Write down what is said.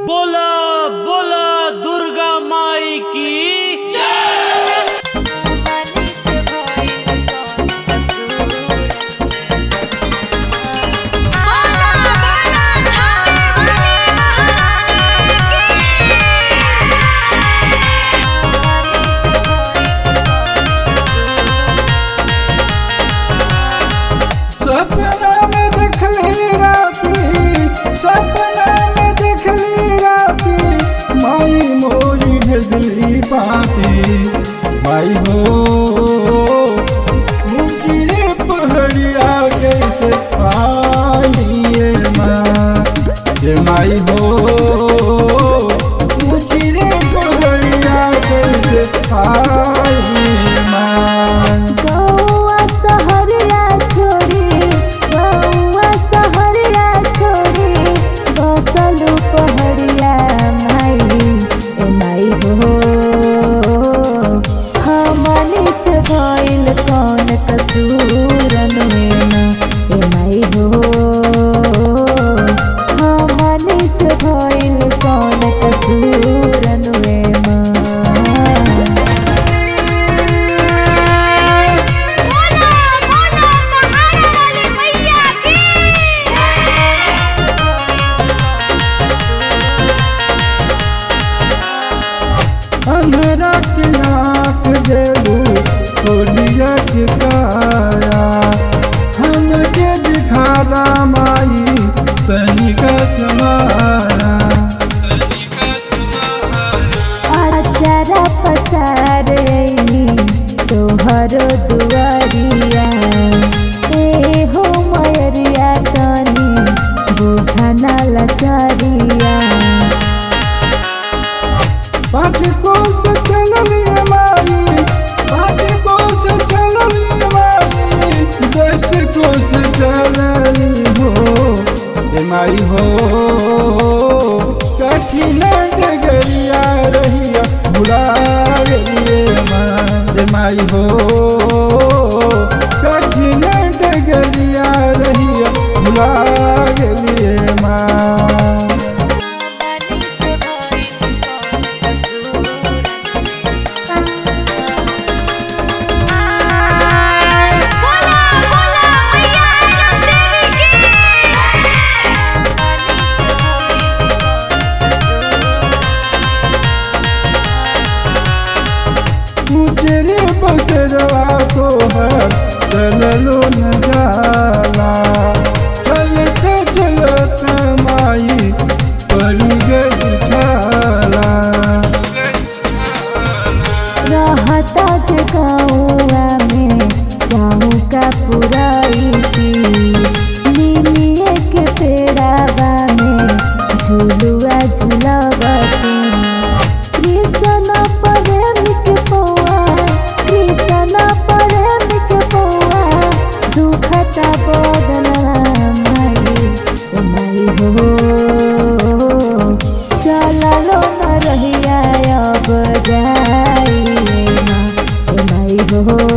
बोला बोला दुर्गा माई की सपना में देखली राती, सपना में देखली राती, माई मोरी भेजली पाती। माई हो मुझे पहड़िया कैसे पाइए माँ, ये माई हो मुझे पहड़िया कैसे पाइए माँ। कौन कसूरन में ना ए माई हो, हमनी से भइल कौन कसूरन में ना। अंधेरा की नाक देलू खोलिया के काया, हमके दिखादा माई तनिका समाया। अचारा पसार तोहरो दुआरिया, ए हो मयरिया तनी बुझना लचरिया। पाँच कोस चललिए माई, पाँच कोस चललिए माई, 10 कोस चलली हो ए माई हो। कठिन डगरिया रहिया भुला गेलिए माँ ए माई हो, कठिन डगरिया रहिया भुला गेलिए माँ। मुझे बसरवा को हर चललो न जाला, चलते चलते माई पड़ी गई छाला। रहता जगहुआ में चाहू का पुराई की, निमिये के पेड़ावा में झुलुआ झुलावती। कृष्ण प्रेम के पौआ, कृष्ण प्रेम के पौआ, दुखता बदला माई ओ माई हो। चललो न रहिया अब जाइए माँ ए माई हो।